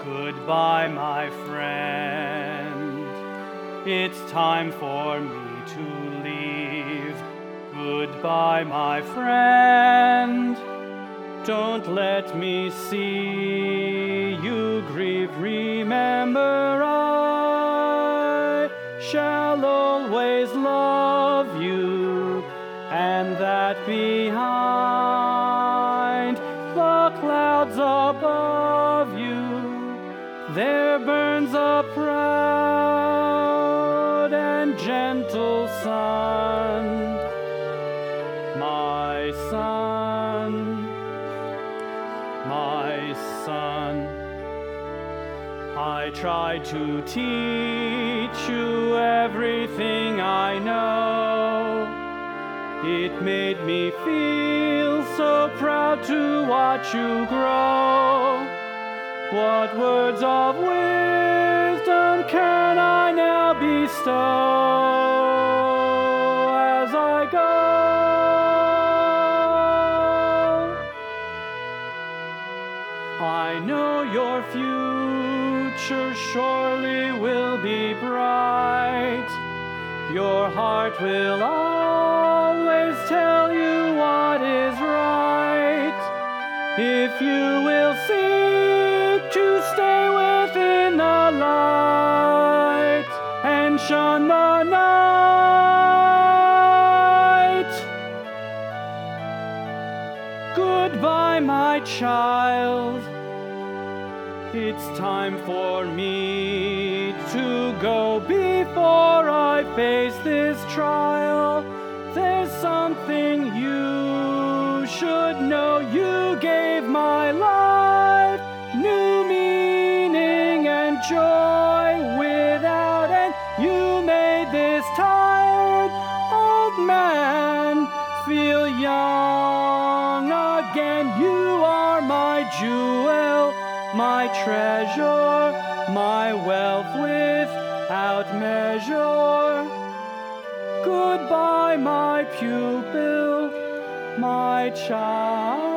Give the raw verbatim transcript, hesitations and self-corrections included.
Goodbye, my friend. It's time for me to leave. Goodbye, my friend. Don't let me see you grieve. Remember, I shall always love you, and that behind the clouds above you there burns a proud and gentle sun. My son, my son, I tried to teach you everything I know. It made me feel so proud to watch you grow. What words of wisdom can I now bestow as I go? I know your future surely will be bright. Your heart will always tell you what is right. If you will seek to stay within the light and shun the night. Goodbye, my child. It's time for me to go before I face this trial. There's something you should know. You gave my life new meaning and joy without end. You made this tired old man feel young again. You are my jewel, my treasure, my wealth without measure. Goodbye, my pupil, my child.